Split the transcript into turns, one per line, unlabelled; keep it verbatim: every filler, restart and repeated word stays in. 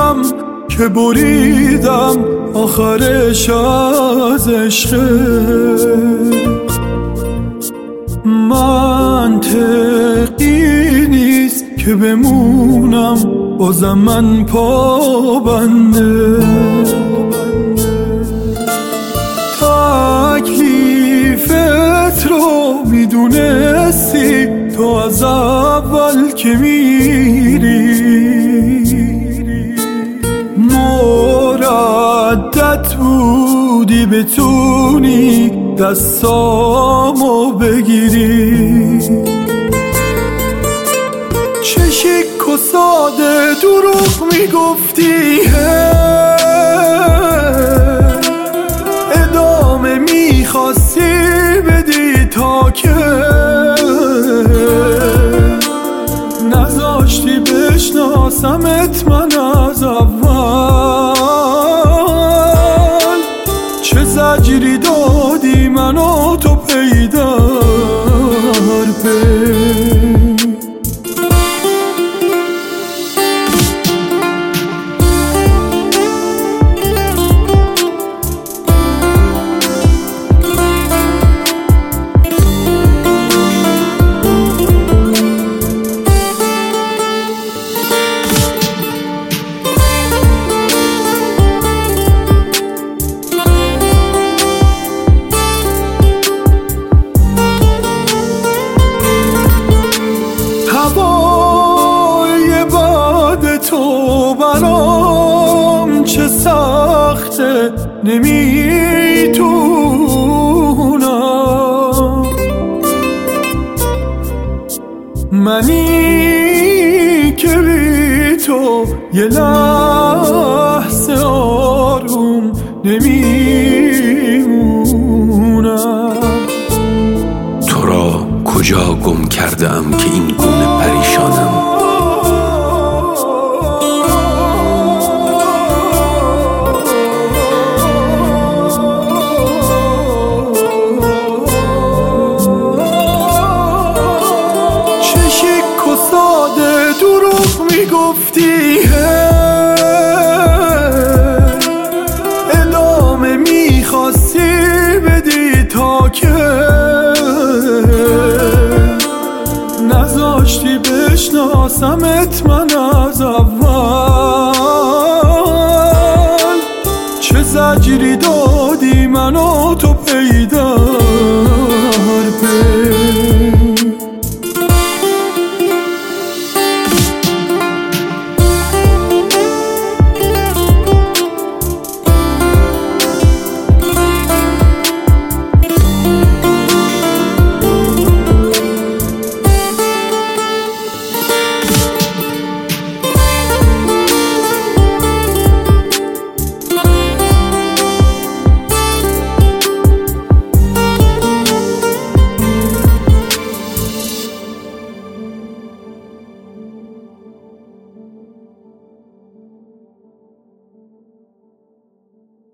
میدونم که بریدم آخرش از عشقه. منطقی نیست که بمونم بازم من پابنده. تکلیفت رو میدونستی تو از اول که میری، مردد بودی بتونی دستامو بگیری. چه شک و ساده دروغ میگفتی، ادامه میخواستی بدی تا که نذاشتی بشناسمت من از اول. چه زجری دادی منو تو پیدر پی. هوای باد تو برام چه سخته نمیتونم. منی که بی تو یه لحظه آروم نمیمونم.
تو را کجا گم کردم که این گونه پریشانم؟
چه شک و ساده دروغ میگفتی، ادامه میخواستی بدی تا که نذاشتی بشناسمت من از اول. چه زجری دادی منو تو پیدا